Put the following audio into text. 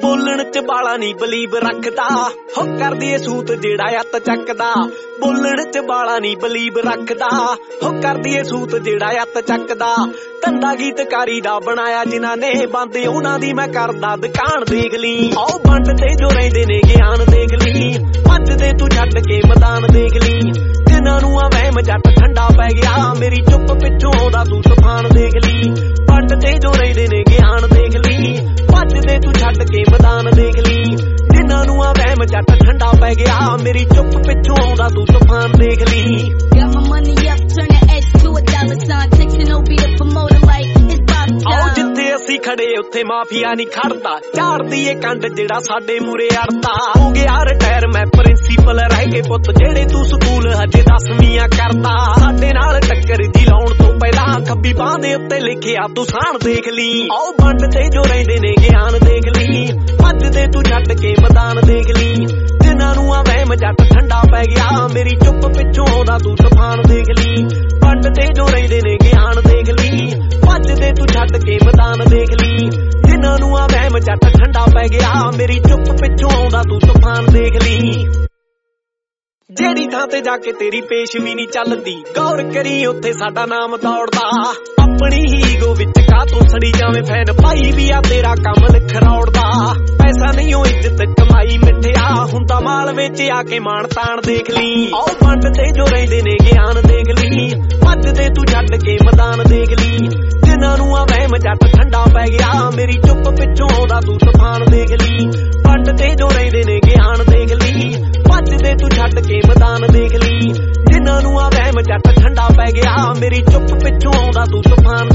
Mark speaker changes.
Speaker 1: बोलण च बाला नी बलीव रखदा हो करदी ए सूत जेड़ा अत चकदा बोलण च बाला नी बलीव रखदा हो करदी ए सूत जेड़ा अत चकदा धंधा गीतकारी दा बनाया जिन्हां ने बंद उन्हां दी मैं करदा दुकान देख ली आओ बंड ते जो रहिंदे ने ज्ञान देख ली भजदे तू छड्ड के मैदान देख ली जिन्हां नूं आ वहम जट ठंडा पै गया मेरी चुप पिछों आउंदा तू तूफान देख ली बंड ते जो रहिंदे ने ज्ञान देख ली भजदे तू छड्ड के मैदान देख ली जिन्हां नूं आ वहम जट ठंडा पै गया मेरी चुप पिछों आउंदा तू तूफान देख ली
Speaker 2: Got my money up, turn the H to a dollar sign. Texting OB the promoter like it's Bob
Speaker 1: आओ जिथे असी खड़े उत्थे माफिया नहीं खड़दा झाड़दी ए कंड जेड़ा साडे मूरे अड़दा हो गया रिटायर मैं प्रिंसीपल रह के पुत जेड़े तू स्कूल हजे 10वीं करदा साडे नाल टक्कर दी लाउण तो पहला खब्बी बांह दे उत्ते लिखिया तू साण देख ली आओ बंड ते जो रहिंदे ने ज्ञान देख ली भजदे तू छड्ड के मैदान देख ली जिन्हां नूं आ वहम जट ठंडा पै गया मेरी चुप पिछों आउंदा तू तूफान देख ली बंड ते जो रहिंदे ने ज्ञान देख ली भजदे तू छड्ड के मैदान देख ली जिन्हां नूं आ वहम जट ठंडा पै गया मेरी चुप पिछों आउंदा तू तूफान देख ली जेड़ी थां ते जाके तेरी पेश भी नहीं चलदी गौर करी उत्थे साडा नाम दौड़दा अपनी ही ईगो विच का तू सड़ी जावे फैन पाई भी आ तेरा काम लिखरौड़दा पैसा नहीं हो इज्जत कमाई मिठिया हुंदा माल विच आके मान तान देख ली आओ बंड ते जो रहिंदे ने ज्ञान देख ली भजदे तू छड्ड के मैदान देख ली जिन्हां नूं आ वहम जट ठंडा पै गया मेरी चुप पिछों आउंदा तू तूफान देख ली बंड ते जो रहिंदे ने ज्ञान देख ली भजदे तू छड्ड के मैदान देख ली जिन्हां नूं आ वहम जट ठंडा पै गया मेरी चुप पिछों आउंदा तू तूफान